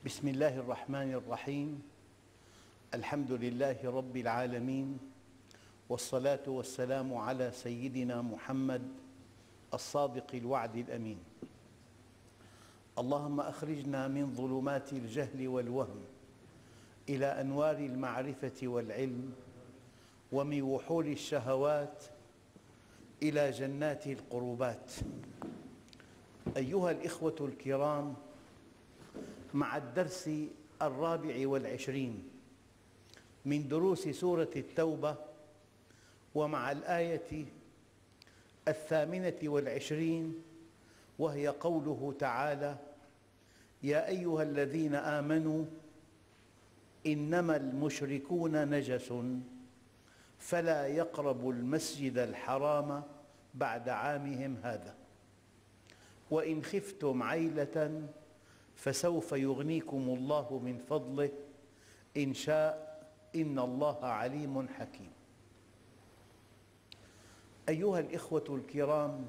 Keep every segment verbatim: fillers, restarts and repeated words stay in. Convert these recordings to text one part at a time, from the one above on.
بسم الله الرحمن الرحيم. الحمد لله رب العالمين، والصلاة والسلام على سيدنا محمد الصادق الوعد الأمين. اللهم أخرجنا من ظلمات الجهل والوهم إلى أنوار المعرفة والعلم، ومن وحول الشهوات إلى جنات القربات. أيها الإخوة الكرام، مع الدرس الرابع والعشرين من دروس سورة التوبة، ومع الآية الثامنة والعشرين، وهي قوله تعالى: يا أيها الذين آمنوا إنما المشركون نجس فلا يقربوا المسجد الحرام بعد عامهم هذا، وإن خفتم عيلة فسوف يغنيكم الله من فضله إن شاء إن الله عليم حكيم. أيها الإخوة الكرام،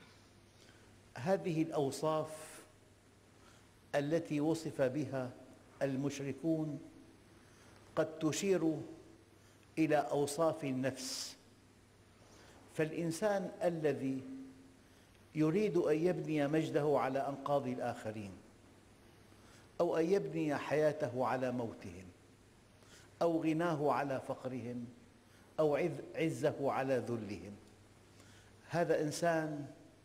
هذه الأوصاف التي وصف بها المشركون قد تشير إلى أوصاف النفس. فالإنسان الذي يريد أن يبني مجده على أنقاض الآخرين، أو أن يبني حياته على موتهم، أو غناه على فقرهم، أو عزه على ذلهم، هذا إنسان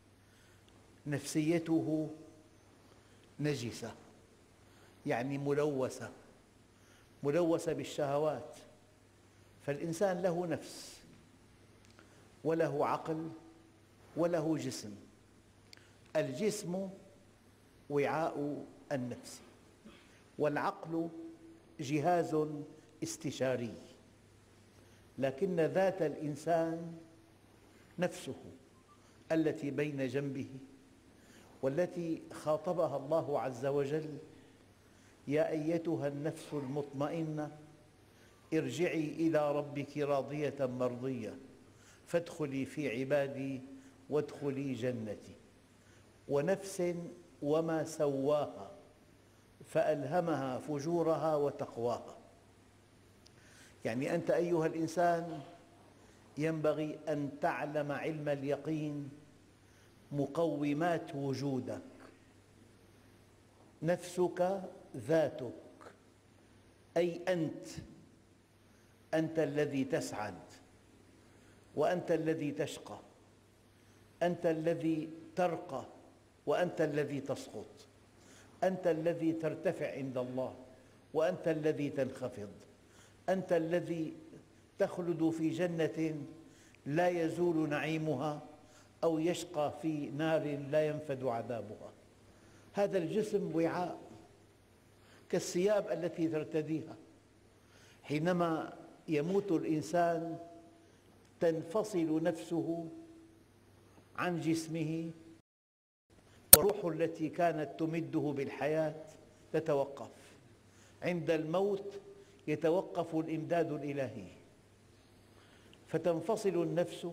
نفسيته نجسة، يعني ملوثة ملوثة بالشهوات. فالإنسان له نفس وله عقل وله جسم. الجسم وعاء النفس، والعقل جهاز استشاري، لكن ذات الإنسان نفسه التي بين جنبه، والتي خاطبها الله عز وجل: يا أيتها النفس المطمئنة ارجعي إلى ربك راضية مرضية فادخلي في عبادي وادخلي جنتي. ونفس وما سواها فألهمها فجورها وتقواها. يعني أنت أيها الإنسان ينبغي أن تعلم علم اليقين مقومات وجودك. نفسك ذاتك، أي أنت أنت الذي تسعد، وأنت الذي تشقى، أنت الذي ترقى، وأنت الذي تسقط، أنت الذي ترتفع عند الله، وأنت الذي تنخفض، أنت الذي تخلد في جنة لا يزول نعيمها، أو يشقى في نار لا ينفد عذابها. هذا الجسم وعاء كالثياب التي ترتديها. حينما يموت الإنسان تنفصل نفسه عن جسمه، والروح التي كانت تمده بالحياة تتوقف. عند الموت يتوقف الإمداد الإلهي، فتنفصل النفس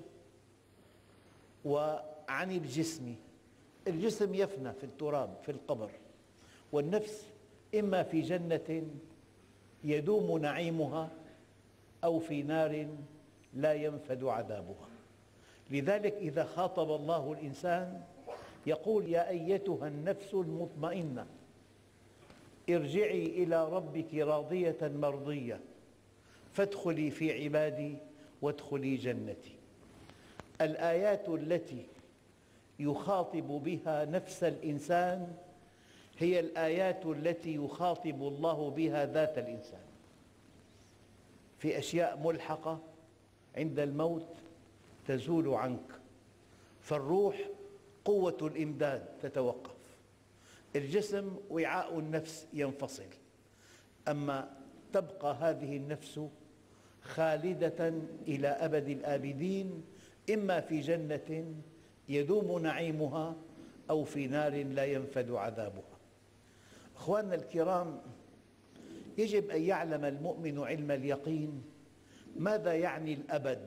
وعن الجسم. الجسم يفنى في التراب في القبر، والنفس إما في جنة يدوم نعيمها، أو في نار لا ينفد عذابها. لذلك إذا خاطب الله الإنسان يقول: يا أيتها النفس المطمئنة ارجعي إلى ربك راضية مرضية فادخلي في عبادي وادخلي جنتي. الآيات التي يخاطب بها نفس الإنسان هي الآيات التي يخاطب الله بها ذات الإنسان. في أشياء ملحقة عند الموت تزول عنك، فالروح قوة الإمداد تتوقف، الجسم وعاء النفس ينفصل، أما تبقى هذه النفس خالدة إلى أبد الآبدين، إما في جنة يدوم نعيمها، أو في نار لا ينفد عذابها. أخواننا الكرام، يجب أن يعلم المؤمن علم اليقين ماذا يعني الأبد.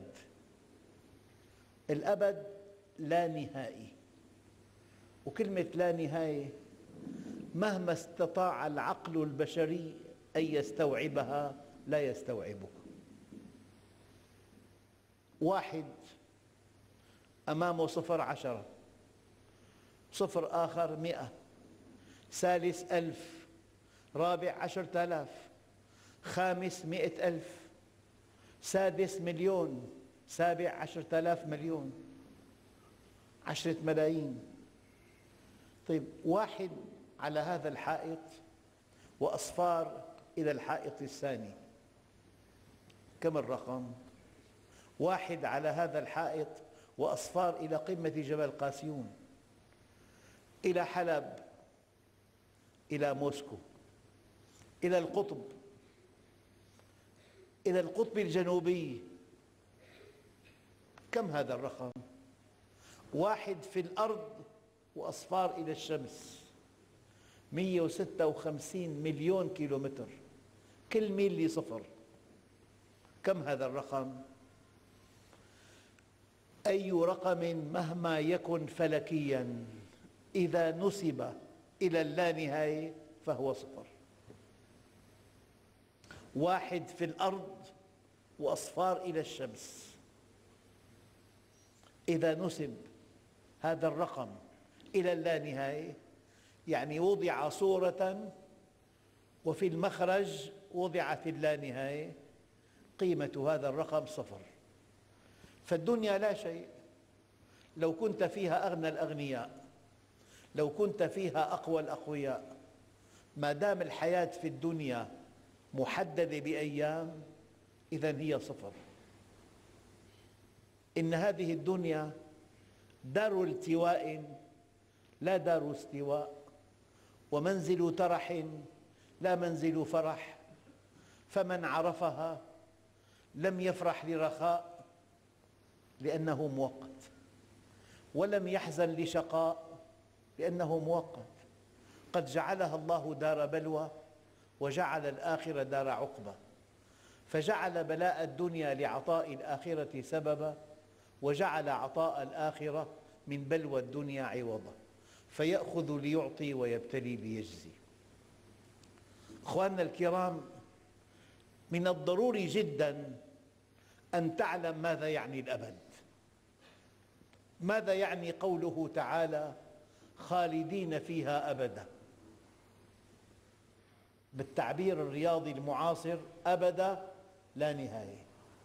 الأبد لا نهائي، وكلمة لا نهاية مهما استطاع العقل البشري أن يستوعبها لا يستوعبها. واحد أمامه صفر عشرة، صفر آخر مئة، ثالث ألف، رابع عشرة آلاف، خامس مئة ألف، سادس مليون، سابع عشرة آلاف مليون، عشرة ملايين. طيب واحد على هذا الحائط وأصفار إلى الحائط الثاني، كم الرقم؟ واحد على هذا الحائط وأصفار إلى قمة جبل قاسيون، إلى حلب، إلى موسكو، إلى القطب، إلى القطب الجنوبي. كم هذا الرقم؟ واحد في الأرض وأصفار إلى الشمس، مئة وستة وخمسين مليون كيلومتر، كل ميل صفر. كم هذا الرقم؟ أي رقم مهما يكن فلكياً إذا نسب إلى اللانهاية فهو صفر. واحد في الأرض وأصفار إلى الشمس، إذا نسب هذا الرقم إلى اللانهاية يعني وضع صورة وفي المخرج وضعت اللانهاية، قيمة هذا الرقم صفر. فالدنيا لا شيء. لو كنت فيها أغنى الأغنياء، لو كنت فيها أقوى الأقوياء، ما دام الحياة في الدنيا محددة بأيام إذن هي صفر. إن هذه الدنيا دار التواء لا دار استواء، ومنزل ترح لا منزل فرح، فمن عرفها لم يفرح لرخاء لأنه مؤقت، ولم يحزن لشقاء لأنه مؤقت. قد جعلها الله دار بلوى وجعل الآخرة دار عقبى، فجعل بلاء الدنيا لعطاء الآخرة سببا، وجعل عطاء الآخرة من بلوى الدنيا عوضا، فيأخذ ليعطي ويبتلي ليجزي. أخواننا الكرام، من الضروري جدا أن تعلم ماذا يعني الأبد. ماذا يعني قوله تعالى خالدين فيها أبدا؟ بالتعبير الرياضي المعاصر أبدا لا نهاية.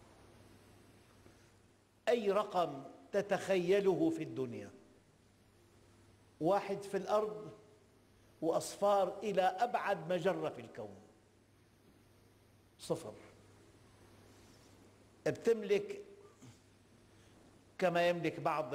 أي رقم تتخيله في الدنيا، واحد في الأرض وأصفار إلى أبعد مجرة في الكون، صفر. بتملك كما يملك بعض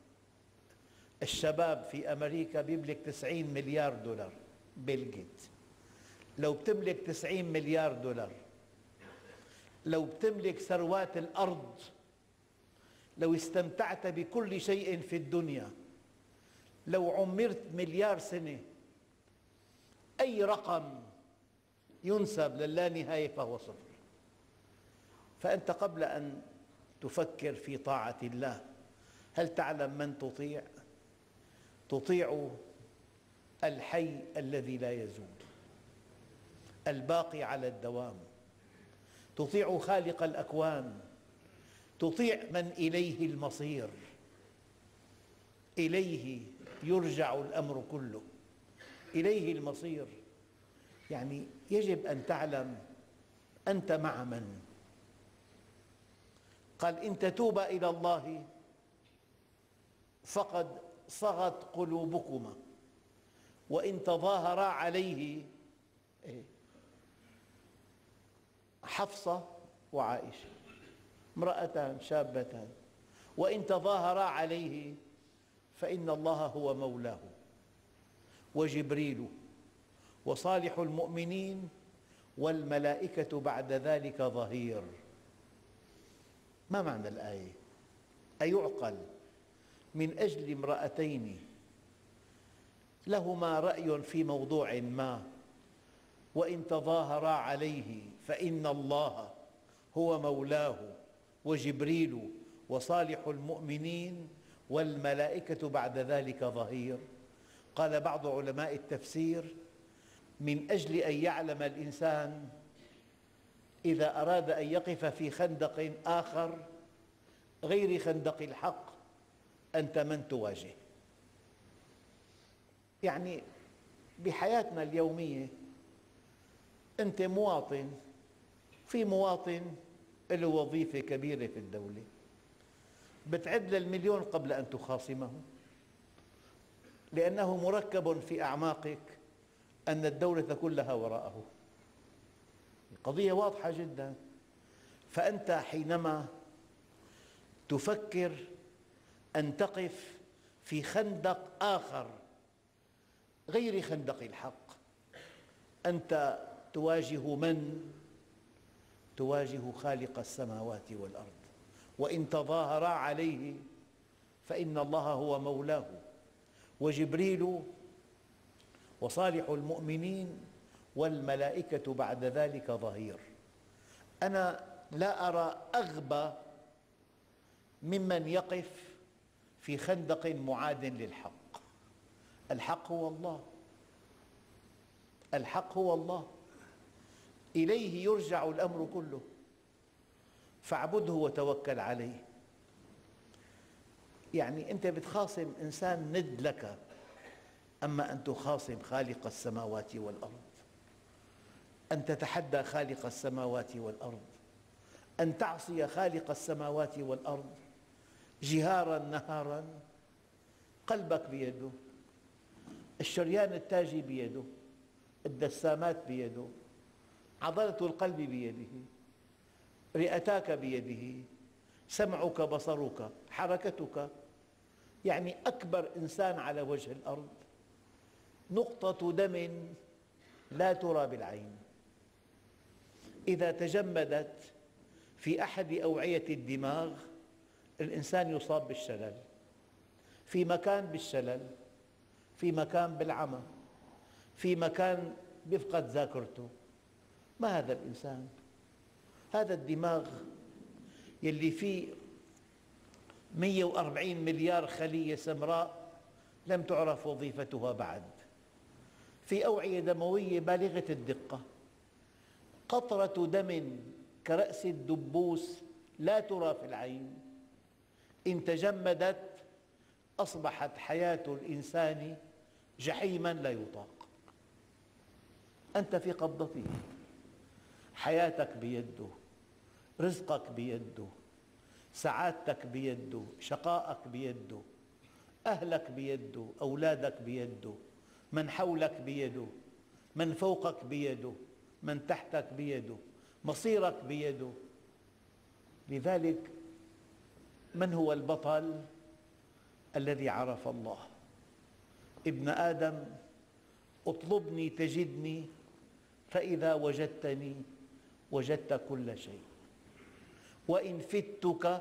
الشباب في أمريكا، بيملك تسعين مليار دولار بيل غيتس. لو بتملك تسعين مليار دولار، لو بتملك ثروات الأرض، لو استمتعت بكل شيء في الدنيا، لو عمرت مليار سنة، أي رقم ينسب للانهاية فهو صفر. فأنت قبل أن تفكر في طاعة الله، هل تعلم من تطيع؟ تطيع الحي الذي لا يزول، الباقي على الدوام، تطيع خالق الأكوان، تطيع من إليه المصير، إليه يرجع الأمر كله، إليه المصير. يعني يجب أن تعلم أنت مع من. قال إن تتوبا إلى الله فقد صغت قلوبكما وإن تظاهرا عليه، حفصة وعائشة امرأتان شابتان، وإن تظاهرا عليه فإن الله هو مولاه وجبريل وصالح المؤمنين والملائكة بعد ذلك ظهير. ما معنى الآية؟ أيعقل من أجل امرأتين لهما رأي في موضوع ما وإن تظاهرا عليه فإن الله هو مولاه وجبريل وصالح المؤمنين والملائكة بعد ذلك ظهير؟ قال بعض علماء التفسير من أجل أن يعلم الإنسان إذا أراد أن يقف في خندق آخر غير خندق الحق أنت من تواجه. يعني بحياتنا اليومية أنت مواطن، في مواطن له وظيفة كبيرة في الدولة، بتعد للمليون قبل أن تخاصمه، لأنه مركب في أعماقك أن الدولة كلها وراءه. القضية واضحة جدا. فأنت حينما تفكر أن تقف في خندق آخر غير خندق الحق، أنت تواجه من؟ تواجه خالق السماوات والأرض، وإن تظاهرا عليه فإن الله هو مولاه، وجبريل وصالح المؤمنين والملائكة بعد ذلك ظهير. أنا لا أرى أغبى ممن يقف في خندق معاد للحق. الحق هو الله، الحق هو الله، إليه يرجع الأمر كله، فاعبده وتوكل عليه. يعني أنت بتخاصم إنسان ند لك، أما أن تخاصم خالق السماوات والأرض، أن تتحدى خالق السماوات والأرض، أن تعصي خالق السماوات والأرض جهارا نهارا، قلبك بيده، الشريان التاجي بيده، الدسامات بيده، عضلة القلب بيده، رئتاك بيده، سمعك، بصرك، حركتك. يعني أكبر إنسان على وجه الأرض نقطة دم لا ترى بالعين، إذا تجمدت في أحد أوعية الدماغ الإنسان يصاب بالشلل، في مكان بالشلل، في مكان بالعمى، في مكان يفقد ذاكرته. ما هذا الإنسان؟ هذا الدماغ يلي فيه مئة وأربعين مليار خلية سمراء لم تعرف وظيفتها بعد، في أوعية دموية بالغة الدقة، قطرة دم كرأس الدبوس لا ترى في العين، إن تجمدت أصبحت حياة الإنسان جحيماً لا يطاق. أنت في قبضته، حياتك بيده، رزقك بيده، سعادتك بيده، شقائك بيده، أهلك بيده، أولادك بيده، من حولك بيده، من فوقك بيده، من تحتك بيده، مصيرك بيده. لذلك من هو البطل؟ الذي عرف الله. ابن آدم اطلبني تجدني، فإذا وجدتني وجدت كل شيء، وإن فتك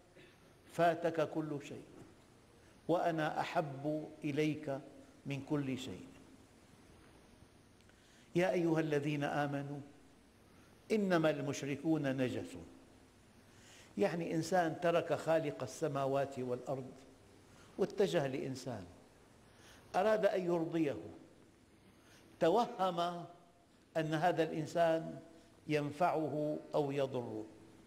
فاتك كل شيء، وأنا أحب إليك من كل شيء. يا أيها الذين آمنوا إنما المشركون نجس. يعني إنسان ترك خالق السماوات والأرض واتجه لإنسان أراد أن يرضيه، توهم أن هذا الإنسان ينفعه أو يضره،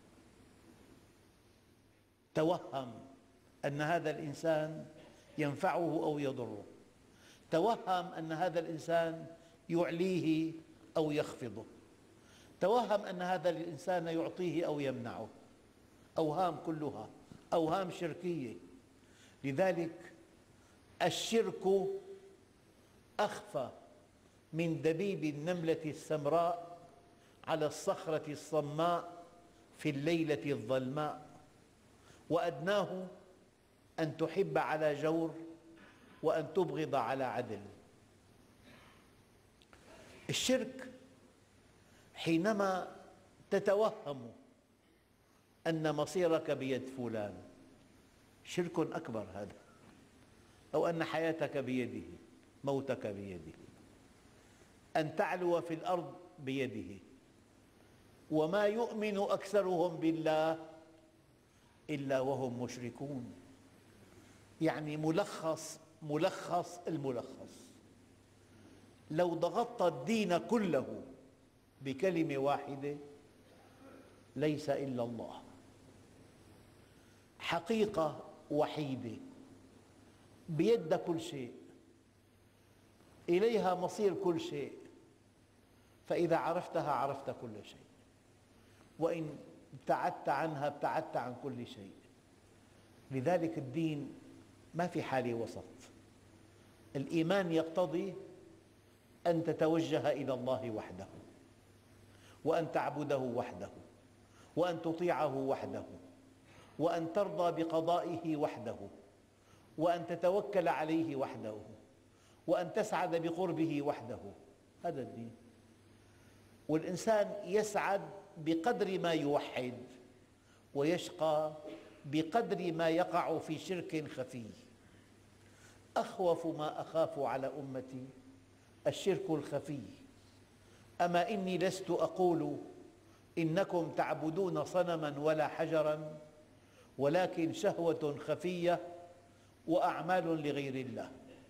توهم أن هذا الإنسان ينفعه أو يضره، توهم أن هذا الإنسان يعليه أو يخفضه، توهم أن هذا الإنسان يعطيه أو يمنعه. أوهام كلها أوهام شركية. لذلك الشرك أخفى من دبيب النملة السمراء على الصخرة الصماء في الليلة الظلماء، وأدناه أن تحب على جور وأن تبغض على عدل. الشرك حينما تتوهم أن مصيرك بيد فلان، شرك أكبر هذا، أو أن حياتك بيده، موتك بيده، أن تعلو في الأرض بيده. وما يؤمن أكثرهم بالله إلا وهم مشركون. يعني ملخص ملخص الملخص، لو ضغطت الدين كله بكلمة واحدة: ليس إلا الله. حقيقة وحيدة بيد كل شيء، إليها مصير كل شيء، فإذا عرفتها عرفت كل شيء، وإن ابتعدت عنها ابتعدت عن كل شيء. لذلك الدين ما في حالة وسط. الإيمان يقتضي أن تتوجه إلى الله وحده، وأن تعبده وحده، وأن تطيعه وحده، وأن ترضى بقضائه وحده، وأن تتوكل عليه وحده، وأن تسعد بقربه وحده. هذا الدين. والإنسان يسعد بقدر ما يوحد، ويشقى بقدر ما يقع في شرك خفي. أخوف ما أخاف على أمتي الشرك الخفي. أما إني لست أقول إنكم تعبدون صنما ولا حجرا، ولكن شهوة خفية وأعمال لغير الله.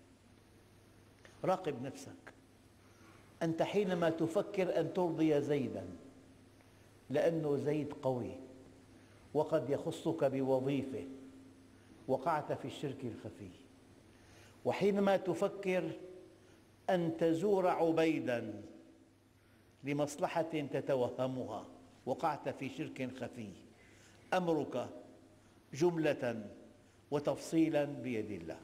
راقب نفسك. أنت حينما تفكر أن ترضي زيداً لأنه زيد قوي وقد يخصك بوظيفة، وقعت في الشرك الخفي. وحينما تفكر أن تزور عبيداً لمصلحة تتوهمها، وقعت في شرك خفي. أمرك جملة وتفصيلا بيد الله.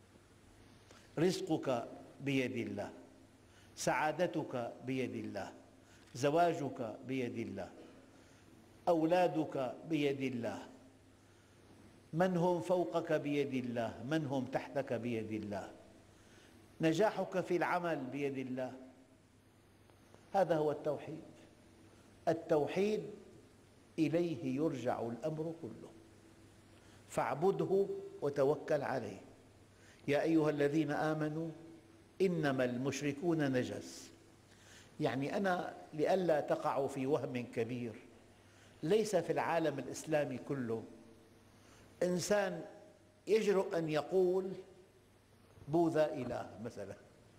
رزقك بيد الله، سعادتك بيد الله، زواجك بيد الله، أولادك بيد الله، من هم فوقك بيد الله، من هم تحتك بيد الله، نجاحك في العمل بيد الله. هذا هو التوحيد. التوحيد إليه يرجع الأمر كله، فاعبده وتوكل عليه. يا أيها الذين آمنوا إنما المشركون نجس. يعني أنا لئلا تقعوا في وهم كبير، ليس في العالم الإسلامي كله إنسان يجرؤ أن يقول بوذا إله مثلا.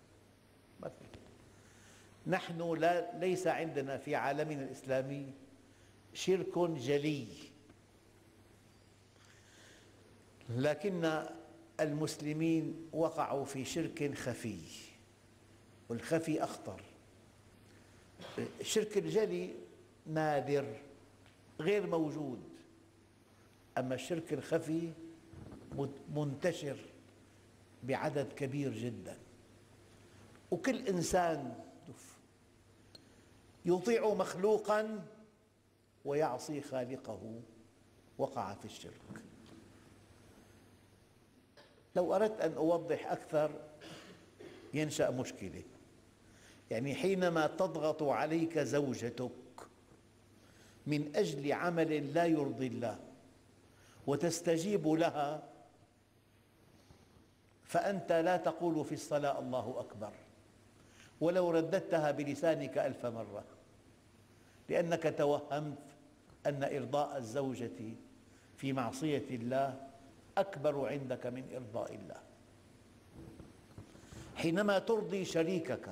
نحن لا ليس عندنا في عالمنا الإسلامي شرك جلي، لكن المسلمين وقعوا في شرك خفي، والخفي أخطر. الشرك الجلي نادر غير موجود، أما الشرك الخفي منتشر بعدد كبير جدا. وكل إنسان يطيع مخلوقاً ويعصي خالقه وقع في الشرك. لو أردت أن أوضح أكثر ينشأ مشكلة. يعني حينما تضغط عليك زوجتك من أجل عمل لا يرضي الله وتستجيب لها، فأنت لا تقول في الصلاة الله أكبر ولو رددتها بلسانك ألف مرة، لأنك توهمت أن إرضاء الزوجة في معصية الله أكبر عندك من إرضاء الله. حينما ترضي شريكك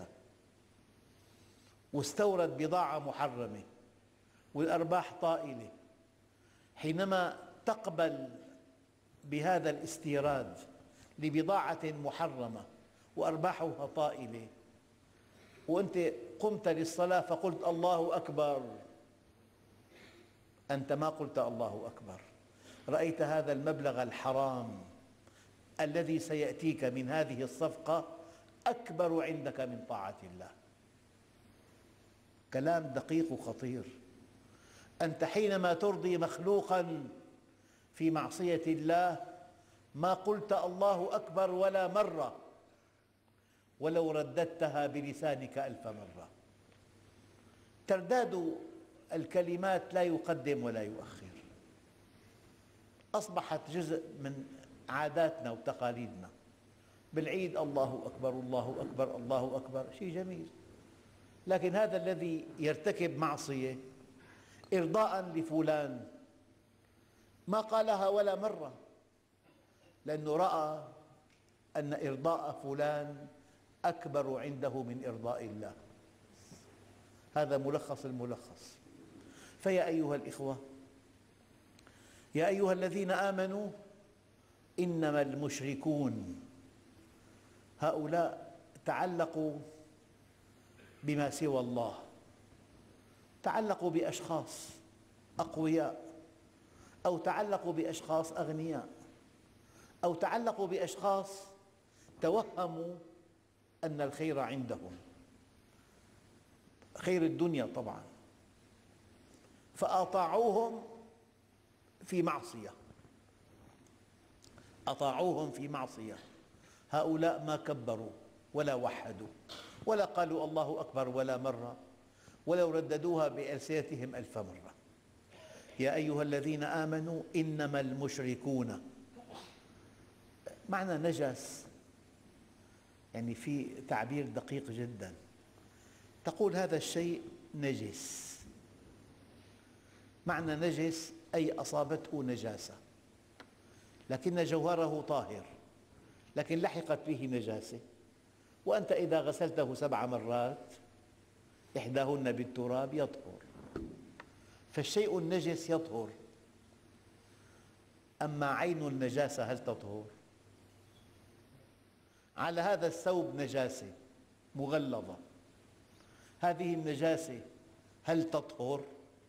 واستورد بضاعة محرمة والأرباح طائلة، حينما تقبل بهذا الاستيراد لبضاعة محرمة وأرباحها طائلة، وأنت قمت للصلاة فقلت الله أكبر، أنت ما قلت الله أكبر. رأيت هذا المبلغ الحرام الذي سيأتيك من هذه الصفقة أكبر عندك من طاعة الله. كلام دقيق وخطير. أنت حينما ترضي مخلوقاً في معصية الله ما قلت الله أكبر ولا مرة ولو رددتها بلسانك ألف مرة. ترداد الكلمات لا يقدم ولا يؤخر، أصبحت جزء من عاداتنا وتقاليدنا. بالعيد الله أكبر الله أكبر الله أكبر، شيء جميل، لكن هذا الذي يرتكب معصية إرضاء لفلان ما قالها ولا مرة، لأنه رأى أن إرضاء فلان أكبر عنده من إرضاء الله. هذا ملخص الملخص. فيا أيها الإخوة، يا أيها الذين آمنوا، إنما المشركون هؤلاء تعلقوا بما سوى الله، تعلقوا بأشخاص أقوياء، أو تعلقوا بأشخاص أغنياء، أو تعلقوا بأشخاص توهموا أن الخير عندهم، خير الدنيا طبعاً، فأطاعوهم في معصية، أطاعوهم في معصية. هؤلاء ما كبروا ولا وحدوا ولا قالوا الله أكبر ولا مرة، ولو رددوها بألسنتهم ألف مرة. يا أيها الذين آمنوا إنما المشركون، معنى نجس يعني في تعبير دقيق جدا، تقول هذا الشيء نجس. معنى نجس أي أصابته نجاسة، لكن جوهره طاهر، لكن لحقت به نجاسة، وأنت إذا غسلته سبع مرات إحداهن بالتراب يطهر. فالشيء النجس يطهر، أما عين النجاسة هل تطهر؟ على هذا الثوب نجاسة مغلظة، هذه النجاسة هل تطهر؟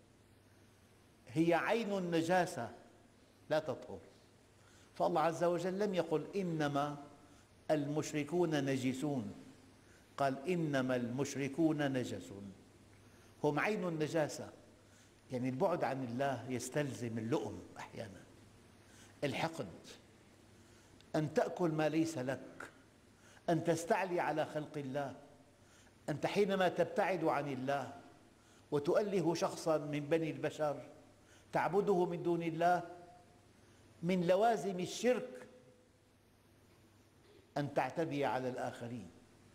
هي عين النجاسة لا تطهر. فالله عز وجل لم يقل إنما المشركون نجسون، قال إنما المشركون نجس، هم عين النجاسة. يعني البعد عن الله يستلزم اللؤم أحيانا، الحقد، أن تأكل ما ليس لك، أن تستعلي على خلق الله. أنت حينما تبتعد عن الله وتؤله شخصاً من بني البشر تعبده من دون الله، من لوازم الشرك أن تعتدي على الآخرين.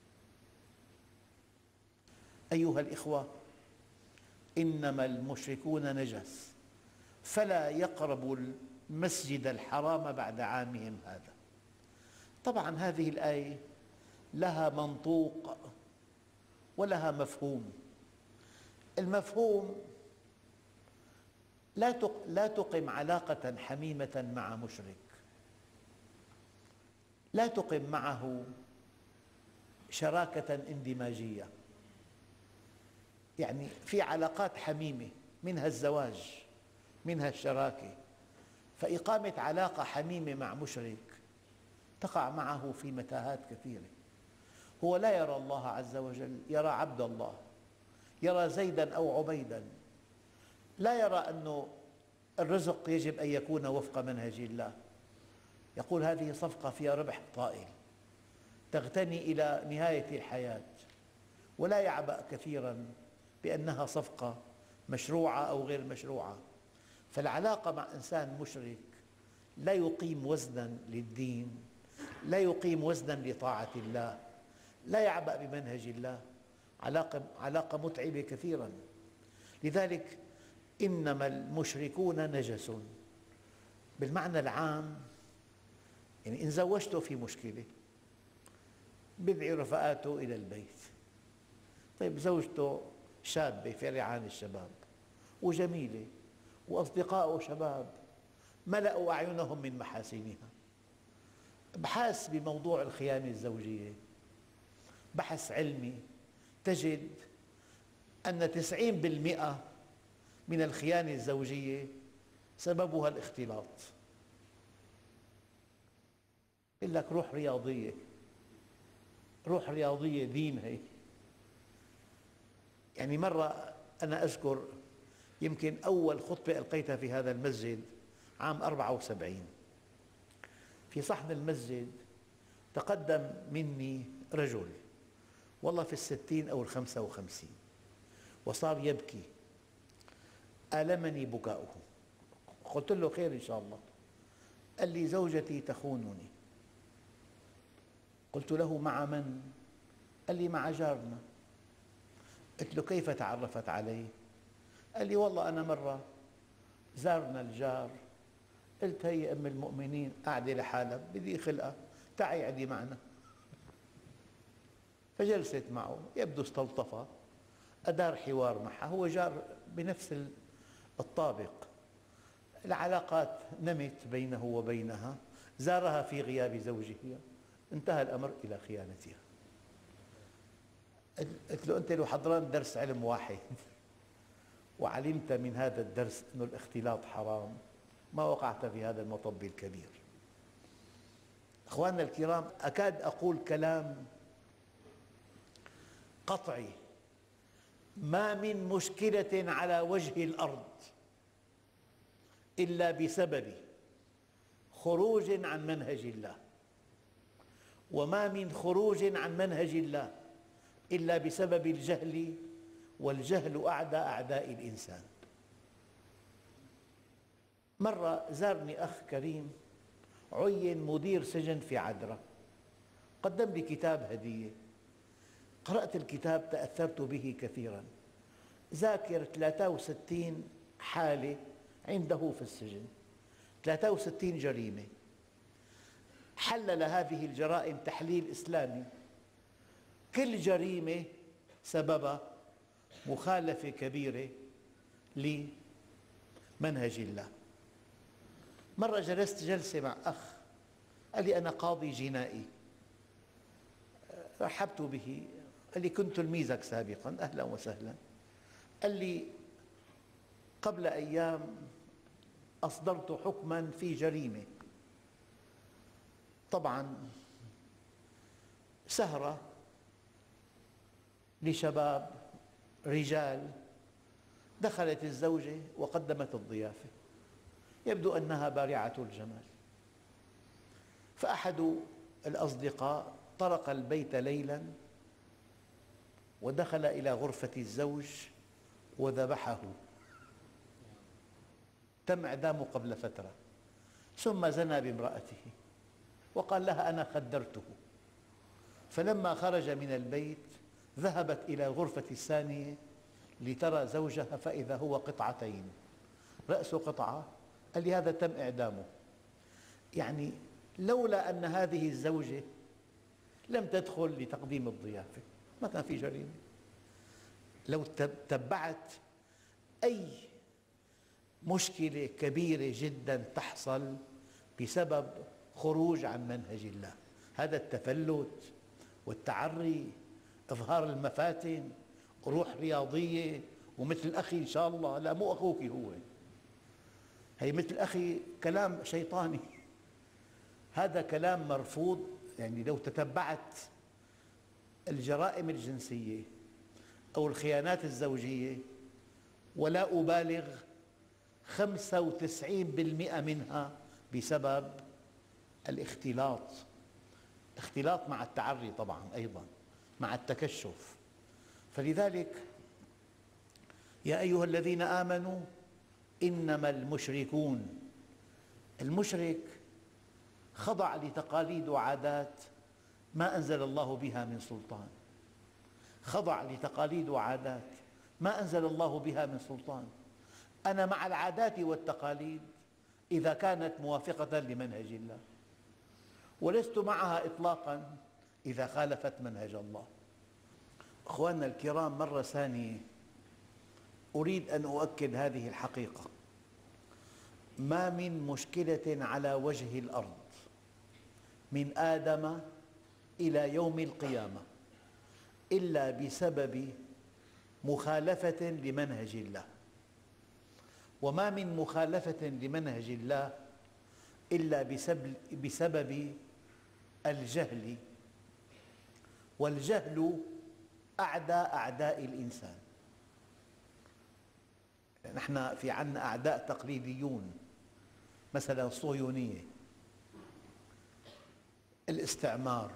أيها الإخوة، إنما المشركون نجس، فلا يقربوا المسجد الحرام بعد عامهم هذا. طبعاً هذه الآية لها منطوق ولها مفهوم. المفهوم لا تقم علاقة حميمة مع مشرك، لا تقم معه شراكة اندماجية. يعني في علاقات حميمة، منها الزواج، منها الشراكة، فإقامة علاقة حميمة مع مشرك تقع معه في متاهات كثيرة. هو لا يرى الله عز وجل، يرى عبد الله، يرى زيداً أو عبيداً، لا يرى أن الرزق يجب أن يكون وفق منهج الله. يقول هذه صفقة فيها ربح طائل تغتني إلى نهاية الحياة، ولا يعبأ كثيراً بأنها صفقة مشروعة أو غير مشروعة. فالعلاقة مع إنسان مشرك لا يقيم وزناً للدين، لا يقيم وزناً لطاعة الله، لا يعبأ بمنهج الله، علاقة, علاقة متعبة كثيراً. لذلك إنما المشركون نجس بالمعنى العام. يعني إن زوجته في مشكلة، بدعي رفقاته إلى البيت. طيب زوجته شابة في ريعان الشباب وجميلة، وأصدقاؤه شباب ملأوا أعينهم من محاسنها. ابحث بموضوع الخيانة الزوجية بحث علمي، تجد أن تسعين بالمئة من الخيانة الزوجية سببها الاختلاط. يقول لك روح رياضية، روح رياضية دين هي. يعني مرة أنا أذكر يمكن أول خطبة ألقيتها في هذا المسجد عام أربعة وسبعين، في صحن المسجد تقدم مني رجل والله في الستين أو الخمسة وخمسين، وصار يبكي، آلمني بكاؤه. قلت له خير إن شاء الله. قال لي زوجتي تخونني. قلت له مع من؟ قال لي مع جارنا. قلت له كيف تعرفت عليه؟ قال لي والله أنا مرة زارنا الجار، قلت هي أم المؤمنين قاعدة لحالها بدي خلقها، تعي اقعدي معنا. فجلست معه، يبدو استلطفها، أدار حوار معها، هو جار بنفس الطابق، العلاقات نمت بينه وبينها، زارها في غياب زوجها، انتهى الأمر إلى خيانتها. قلت له: أنت لو حضران درس علم واحد وعلمت من هذا الدرس أن الاختلاط حرام ما وقعت في هذا المطب الكبير. أخواننا الكرام، أكاد أقول كلام قطعي: ما من مشكلة على وجه الأرض إلا بسبب خروج عن منهج الله، وما من خروج عن منهج الله إلا بسبب الجهل، والجهل أعدى أعداء الإنسان. مرة زارني أخ كريم عين مدير سجن في عدرا، قدم لي كتاب هدية، قرأت الكتاب تأثرت به كثيرا. ذاكر ثلاثة وستين حالة عنده في السجن، ثلاثة وستين جريمة، حلل هذه الجرائم تحليل إسلامي، كل جريمة سببها مخالفة كبيرة لمنهج الله. مرة جلست جلسة مع أخ قال لي: أنا قاضي جنائي. رحبت به، قال لي: كنت تلميذك سابقا، أهلا وسهلا. قال لي: قبل أيام أصدرت حكما في جريمة، طبعا سهرة لشباب رجال، دخلت الزوجة وقدمت الضيافة، يبدو أنها بارعة الجمال، فأحد الأصدقاء طرق البيت ليلا ودخل إلى غرفة الزوج وذبحه، تم إعدامه قبل فترة، ثم زنى بامرأته وقال لها: أنا خدرته. فلما خرج من البيت ذهبت إلى الغرفة الثانية لترى زوجها، فإذا هو قطعتين، رأسه قطعة. قال لي: هذا تم إعدامه. يعني لولا أن هذه الزوجة لم تدخل لتقديم الضيافة ما كان في جريمة. لو تبعت أي مشكلة كبيرة جدا تحصل بسبب خروج عن منهج الله، هذا التفلت والتعري، إظهار المفاتن، روح رياضية، ومثل أخي إن شاء الله، لا مو أخوك، هو هي مثل أخي، كلام شيطاني، هذا كلام مرفوض. يعني لو تتبعت الجرائم الجنسية أو الخيانات الزوجية، ولا أبالغ، خمسة وتسعين بالمئة منها بسبب الاختلاط، اختلاط مع التعري طبعا، أيضا مع التكشف. فلذلك يا أيها الذين آمنوا إنما المشركون، المشرك خضع لتقاليد وعادات ما أنزل الله بها من سلطان، خضع لتقاليد وعادات ما أنزل الله بها من سلطان. أنا مع العادات والتقاليد إذا كانت موافقة لمنهج الله، ولست معها إطلاقا إذا خالفت منهج الله. أخواننا الكرام، مرة ثانية أريد أن أؤكد هذه الحقيقة: ما من مشكلة على وجه الأرض من آدم إلى يوم القيامة إلا بسبب مخالفة لمنهج الله، وما من مخالفة لمنهج الله إلا بسبب الجهل، والجهل أعدى أعداء الإنسان. نحن في عنا أعداء تقليديون، مثلا الصهيونية، الاستعمار،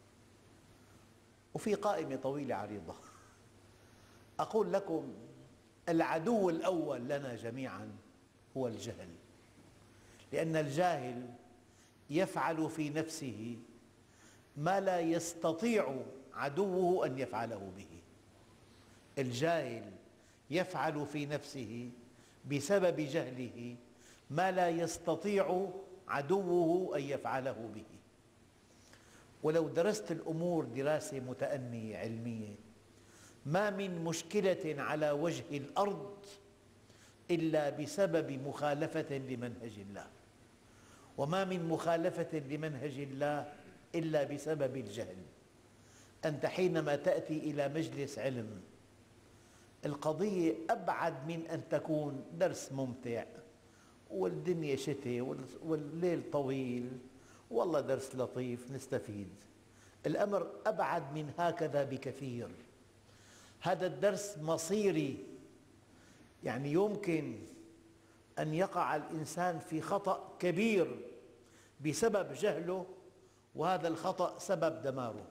وفي قائمة طويلة عريضة. أقول لكم العدو الأول لنا جميعا هو الجهل، لأن الجاهل يفعل في نفسه ما لا يستطيع عدوه أن يفعله به. الجاهل يفعل في نفسه بسبب جهله ما لا يستطيع عدوه أن يفعله به. ولو درست الأمور دراسة متأنية علمية ما من مشكلة على وجه الأرض إلا بسبب مخالفة لمنهج الله، وما من مخالفة لمنهج الله إلا بسبب الجهل. أنت حينما تأتي إلى مجلس علم القضية أبعد من أن تكون درس ممتع والدنيا شتاء والليل طويل والله درس لطيف نستفيد. الأمر أبعد من هكذا بكثير. هذا الدرس مصيري، يعني يمكن أن يقع الإنسان في خطأ كبير بسبب جهله، وهذا الخطأ سبب دماره.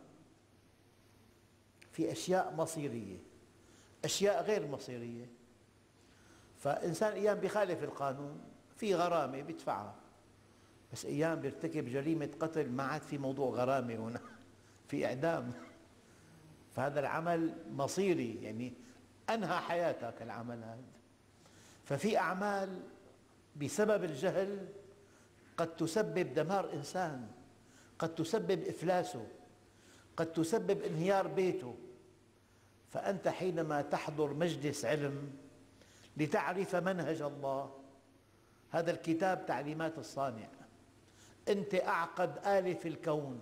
في أشياء مصيرية، أشياء غير مصيرية. فإنسان أيام بيخالف القانون في غرامة بيدفعها، بس أيام بيرتكب جريمة قتل ما عاد في موضوع غرامة هنا، في إعدام. فهذا العمل مصيري، يعني أنهى حياتك العمل هذا. ففي أعمال بسبب الجهل قد تسبب دمار إنسان، قد تسبب إفلاسه، قد تسبب انهيار بيته. فأنت حينما تحضر مجلس علم لتعرف منهج الله، هذا الكتاب تعليمات الصانع، أنت أعقد آلة في الكون،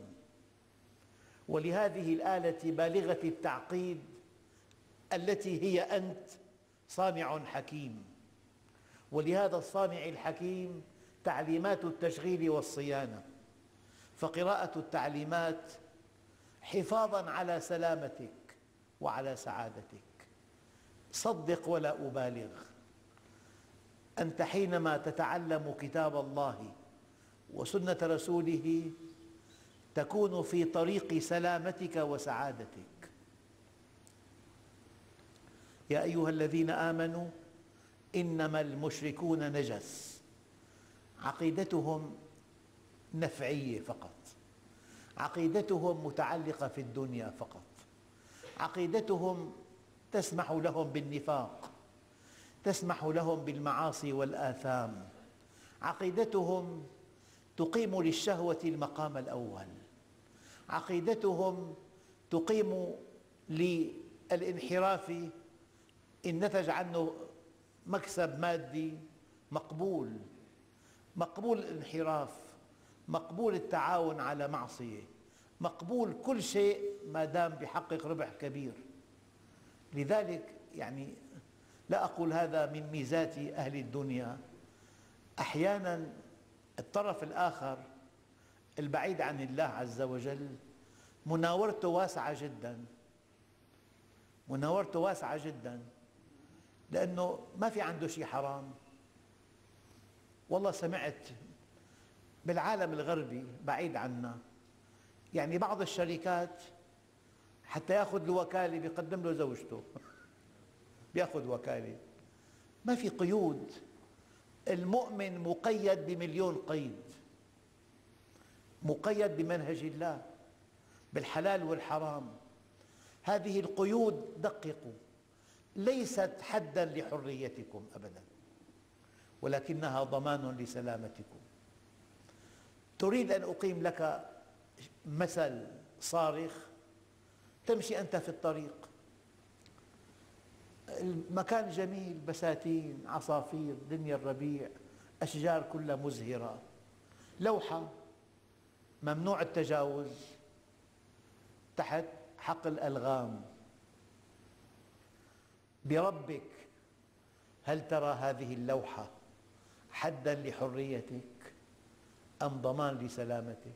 ولهذه الآلة بالغة التعقيد التي هي أنت صانع حكيم، ولهذا الصانع الحكيم تعليمات التشغيل والصيانة. فقراءة التعليمات حفاظاً على سلامتك وعلى سعادتك. صدق ولا أبالغ، أنت حينما تتعلم كتاب الله وسنة رسوله تكون في طريق سلامتك وسعادتك. يا أيها الذين آمنوا إنما المشركون نجس، عقيدتهم نفعية فقط، عقيدتهم متعلقة في الدنيا فقط، عقيدتهم تسمح لهم بالنفاق، تسمح لهم بالمعاصي والآثام، عقيدتهم تقيم للشهوة المقام الأول، عقيدتهم تقيم للانحراف إن نتج عنه مكسب مادي مقبول، مقبول الانحراف، مقبول التعاون على معصية، مقبول كل شيء ما دام بيحقق ربح كبير. لذلك يعني لا أقول هذا من ميزات أهل الدنيا، أحياناً الطرف الآخر البعيد عن الله عز وجل مناورته واسعة جداً، مناورته واسعة جداً، لأنه ما في عنده شيء حرام. والله سمعت بالعالم الغربي بعيد عنا، يعني بعض الشركات حتى يأخذ الوكالة بيقدم له زوجته بيأخذ وكالة، ما في قيود. المؤمن مقيد بمليون قيد، مقيد بمنهج الله بالحلال والحرام. هذه القيود دققوا ليست حداً لحريتكم أبداً، ولكنها ضمان لسلامتكم. تريد أن أقيم لك مثل صارخ، تمشي أنت في الطريق، المكان جميل، بساتين، عصافير، دنيا الربيع، أشجار كلها مزهرة، لوحة ممنوع التجاوز تحت حقل ألغام. بربك هل ترى هذه اللوحة حداً لحريتك أم ضمان لسلامتك؟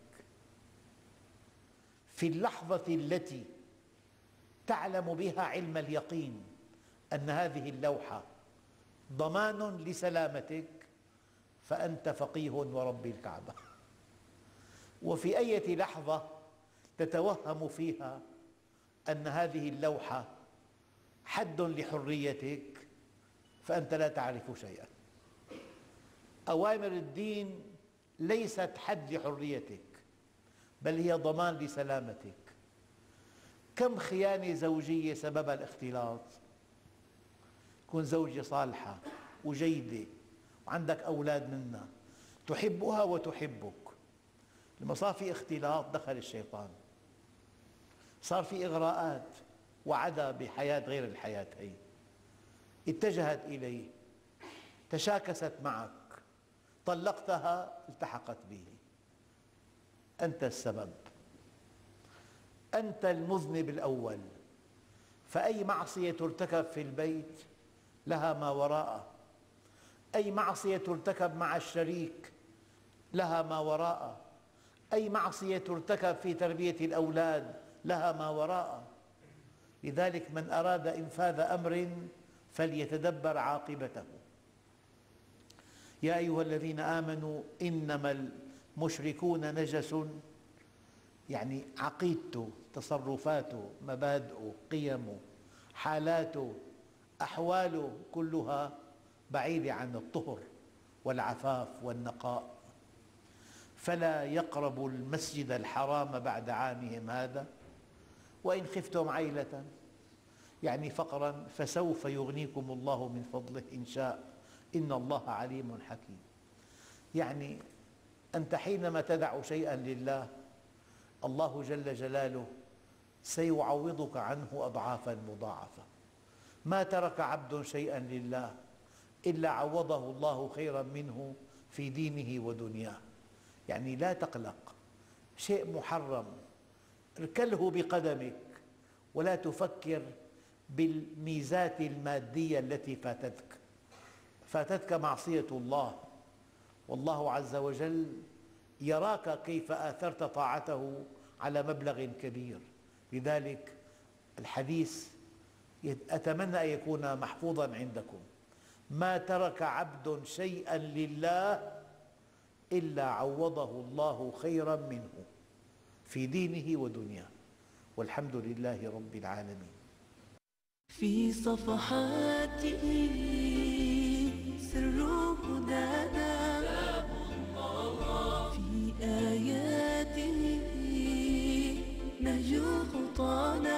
في اللحظة التي تعلم بها علم اليقين أن هذه اللوحة ضمان لسلامتك فأنت فقيه ورب الكعبة. وفي أي لحظة تتوهم فيها أن هذه اللوحة حد لحريتك فأنت لا تعرف شيئاً. أوامر الدين ليست حد لحريتك بل هي ضمان لسلامتك. كم خيانة زوجية سببها الاختلاط، تكون زوجة صالحة وجيدة وعندك أولاد منها، تحبها وتحبك، لما صار في اختلاط دخل الشيطان، صار في إغراءات، وعدا بحياة غير الحياة هي، اتجهت إليه، تشاكست معك، طلقتها، التحقت به. أنت السبب، أنت المذنب الأول. فأي معصية ترتكب في البيت لها ما وراءه، أي معصية ترتكب مع الشريك لها ما وراءه، أي معصية ترتكب في تربية الأولاد لها ما وراءه. لذلك من أراد إنفاذ أمر فليتدبر عاقبته. يا أيها الذين آمنوا إنما المشركون نجس، يعني عقيدته، تصرفاته، مبادئه، قيمه، حالاته، أحواله كلها بعيدة عن الطهر والعفاف والنقاء. فلا يقربوا المسجد الحرام بعد عامهم هذا، وإن خفتم عيلة، يعني فقرا، فسوف يغنيكم الله من فضله إن شاء، إن الله عليم حكيم. يعني أنت حينما تدع شيئا لله، الله جل جلاله سيعوضك عنه أضعافا مضاعفة. ما ترك عبد شيئا لله إلا عوضه الله خيرا منه في دينه ودنياه. يعني لا تقلق، شيء محرم اركله بقدمك، ولا تفكر بالميزات المادية التي فاتتك. فاتتك معصية الله، والله عز وجل يراك كيف آثرت طاعته على مبلغ كبير. لذلك الحديث أتمنى أن يكون محفوظا عندكم: ما ترك عبد شيئا لله إلا عوضه الله خيرا منه في دينه ودنياه، والحمد لله رب العالمين. في صفحاته سر هدانا، في آياته نهج خطانا.